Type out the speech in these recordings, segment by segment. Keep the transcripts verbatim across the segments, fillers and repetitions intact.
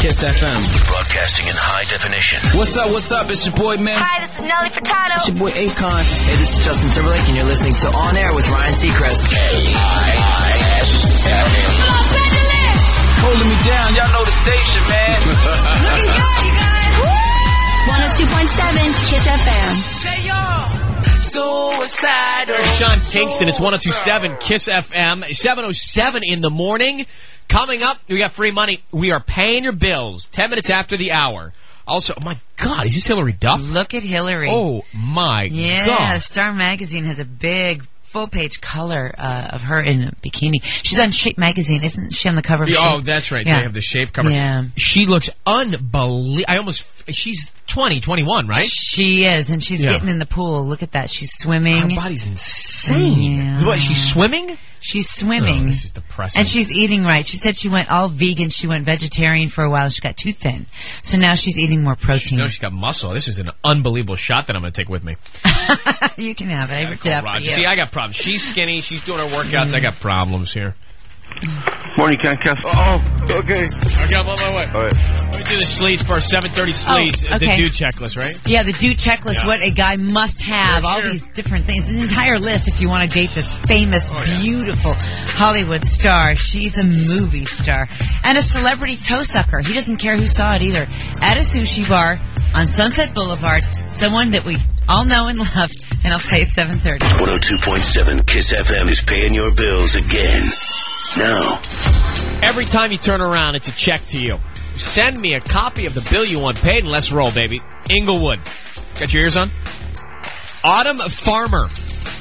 Kiss F M. Broadcasting in high definition. What's up, what's up? It's your boy, man. Hi, this is Nelly Furtado. It's your boy, Akon. Hey, this is Justin Timberlake, and you're listening to On Air with Ryan Seacrest. Los Angeles. Holding me down. Y'all know the station, man. Look at y'all, you guys. one oh two point seven Kiss F M. Say y'all. Suicidal. Sean Kingston, it's one oh two point seven Kiss F M, seven oh seven in the morning. Coming up, we got free money. We are paying your bills ten minutes after the hour. Also, oh my God, is this Hillary Duff? Look at Hillary. Oh my yeah, God. Yeah, Star Magazine has a big full-page color uh, of her in a bikini. She's on Shape Magazine. Isn't she on the cover of Yeah, Shape? oh, that's right. Yeah. They have the Shape cover. Yeah. She looks unbelievable. I almost, she's twenty, twenty-one, right? She is, and she's Yeah. getting in the pool. Look at that. She's swimming. Her body's insane. Yeah. What, she's swimming? She's swimming. Oh, this is depressing. And she's eating right. She said she went all vegan. She went vegetarian for a while. She got too thin. So now she's eating more protein. You know, she's got muscle. This is an unbelievable shot that I'm going to take with me. You can have it. I ripped it out for you. See, I got problems. She's skinny. She's doing her workouts. I got problems here. Morning, Ken Kess. Oh, okay. Okay, I'm on my way. All right. Let me do the sleaze first. seven thirty sleaze. Oh, okay. The dude checklist, right? Yeah, the dude checklist, Yeah. what a guy must have. Yeah, all sure. these different things. An entire list if you want to date this famous, Oh, yeah. beautiful Hollywood star. She's a movie star. And a celebrity toe sucker. He doesn't care who saw it either. At a sushi bar on Sunset Boulevard. Someone that we all know and love. And I'll tell you at seven thirty. one oh two point seven Kiss F M is paying your bills again. Now. Every time you turn around, it's a check to you. Send me a copy of the bill you want paid, and let's roll, baby. Inglewood. Got your ears on? Autumn Farmer.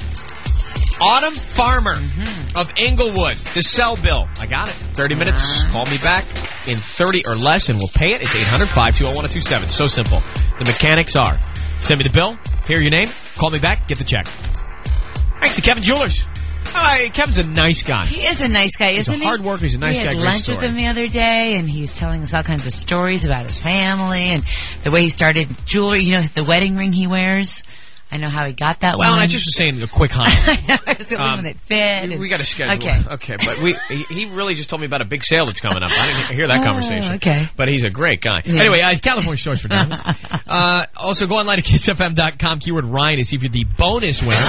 Autumn Farmer mm-hmm. of Inglewood. The cell bill. I got it. thirty minutes. Uh-huh. Call me back in thirty or less, and we'll pay it. It's eight hundred, five two zero, one oh two seven. So simple. The mechanics are, send me the bill, hear your name, call me back, get the check. Thanks to Kevin Jewelers. Hi, Kevin's a nice guy. He is a nice guy, isn't he? He's a hard worker. He's a nice we guy. had Great lunch story. with him the other day, and he was telling us all kinds of stories about his family and the way he started jewelry. You know, the wedding ring he wears. I know how he got that Well, one. and I just was saying a quick hi. I know, it was the only Um, one that fit. We, and- we got to schedule. Okay. Okay, but we he, he really just told me about a big sale that's coming up. I didn't hear that Oh, conversation. okay. But he's a great guy. Yeah. Anyway, uh, California Stores for Diamonds. uh, also, go online to kiss f m dot com, keyword Ryan, to see if you're the bonus winner.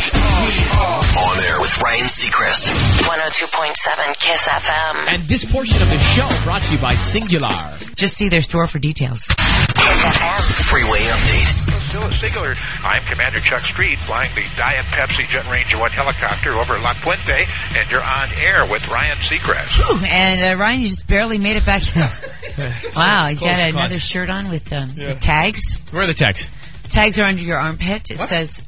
On air with Ryan Seacrest. one oh two point seven Kiss F M. And this portion of the show brought to you by Singular. Just see their store for details. Kiss F M. Freeway update. Still at Singular. I'm Commander Chuck Street, flying the Diet Pepsi Jet Ranger one helicopter over La Puente, and you're on air with Ryan Seacrest. Whew, and uh, Ryan, you just barely made it back. Wow, you Close, got close. another shirt on with, um, Yeah. with tags. Where are the texts? Tags are under your armpit. It What? says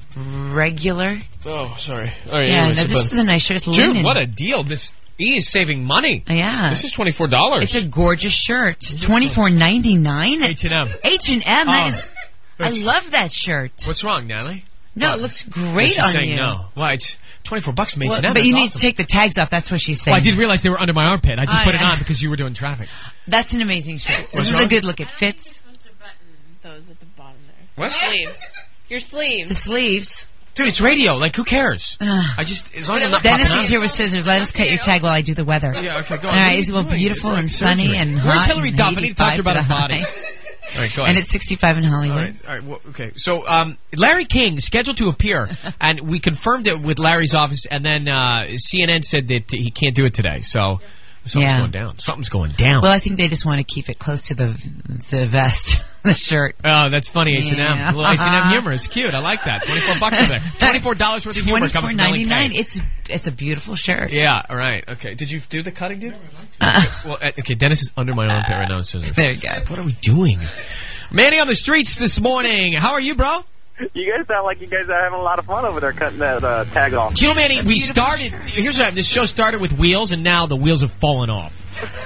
regular. Oh, sorry. All right, Yeah, anyway, no, so- this is a nice shirt. It's Dude, linen. what a deal. This E is saving money. Yeah. This is twenty-four dollars. It's a gorgeous shirt. twenty-four ninety-nine. H and M. H and M. That Oh. is. I love that shirt. What's wrong, Natalie? No, What? it looks great She's on saying you. no. Well, it's twenty-four bucks from H Well, and M. but you That's need awesome. to take the tags off. That's what she's saying. Well, I didn't realize they were under my armpit. I just Oh, put it yeah. on because you were doing traffic. That's an amazing shirt. This What's is wrong? a good look. It fits. Those at the bottom there. What? Sleeves. Your sleeves. The sleeves. Dude, it's radio. Like, who cares? I just, as long as I'm not Dennis popping is out. here with scissors. Let us cut your tag while I do the weather. Yeah, okay, go All on. What right, are it's you well doing? beautiful It's and like sunny surgery. and Where's hot. Hillary and Duff? I need to talk to her about her eighty-five body. for the high. All right, go ahead. And it's sixty-five in Hollywood. All right, all right. Well, okay. So, um, Larry King scheduled to appear, and we confirmed it with Larry's office, and then uh, C N N said that he can't do it today. So, something's Yeah. going down. Something's going down. Well, I think they just want to keep it close to the the vest, the shirt. Oh, that's funny, H and M. Yeah. A little H and M humor. It's cute. I like that. Twenty-four bucks in there. Twenty-four dollars worth of humor Twenty-four coming from Ellen ninety-nine. Kay. It's it's a beautiful shirt. Yeah. All right. Okay. Did you do the cutting, dude? Uh, Well, uh, okay. Dennis is under my armpit right now. with scissors. there you go. What are we doing? Manny on the streets this morning. How are you, bro? You guys sound like you guys are having a lot of fun over there cutting that uh, tag off. Do you know, Manny, we started, here's what happened. This show started with wheels, and now the wheels have fallen off.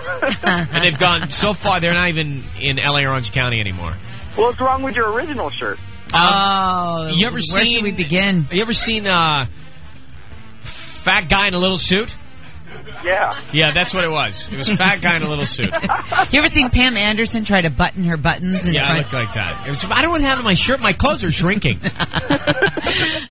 And they've gone so far, they're not even in L A or Orange County anymore. What's wrong with your original shirt? Oh, you ever where seen, should we begin? You ever seen uh, Fat Guy in a Little Suit? Yeah. Yeah, that's what it was. It was Fat Guy in a Little Suit. You ever seen Pam Anderson try to button her buttons in Yeah, I front? look like that. It was, I don't want to have it on my shirt. My clothes are shrinking.